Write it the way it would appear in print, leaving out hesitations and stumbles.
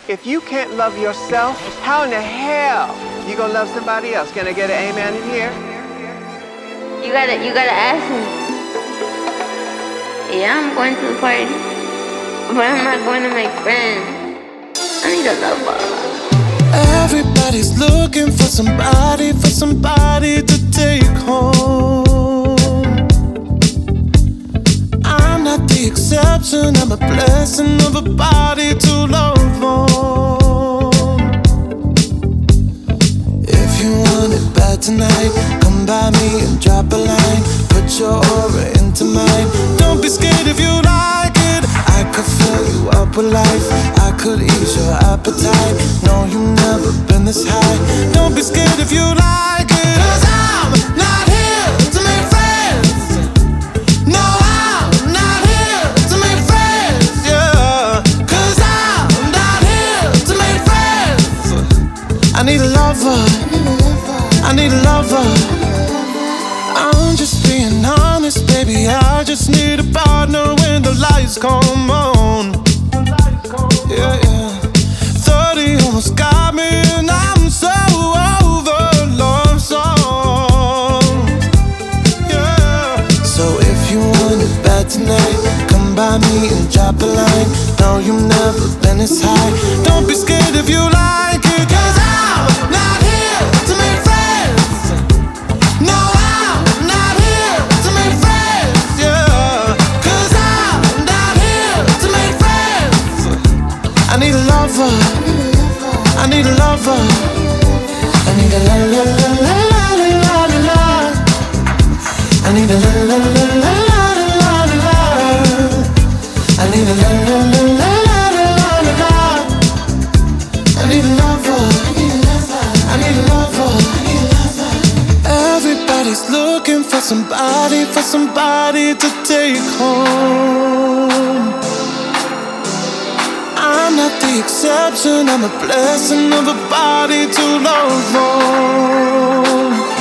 If you can't love yourself, how in the hell you gonna love somebody else? Can I get an amen in here? You gotta ask me. Yeah, I'm going to the party, but I'm not going to make friends. I need a lover. Everybody's looking for somebody to take home. I'm not the exception, I'm a blessing of a body to love on. If you want it bad tonight, come by me and drop a line. Put your aura into mine. Don't be scared if you like it. I could fill you up with life, I could ease your appetite. No, you've never been this high. Don't be scared if you like it. 'Cause I'm not here to make friends. No, I'm not here to make friends, yeah. 'Cause I'm not here to make friends. I need a lover, I need a lover. I'm just being honest, baby, I just need a partner when the lights come on. Yeah, yeah. 30 almost got me and I'm so over love song. Yeah. So if you want it bad tonight, come by me and drop a line. No, you've never been this high. Don't be scared if you like it. 'Cause I'm not here to make friends. No, I'm not here to make friends, yeah. 'Cause I'm not here to make friends. I need a lover, I need a lover. I need a la la la la la la la la. I need a la la la la la la la la. I need a la la la la la la la. I need a lover, I need a lover. Everybody's looking for somebody to take home. I'm not the exception, I'm a blessing of a body to love on.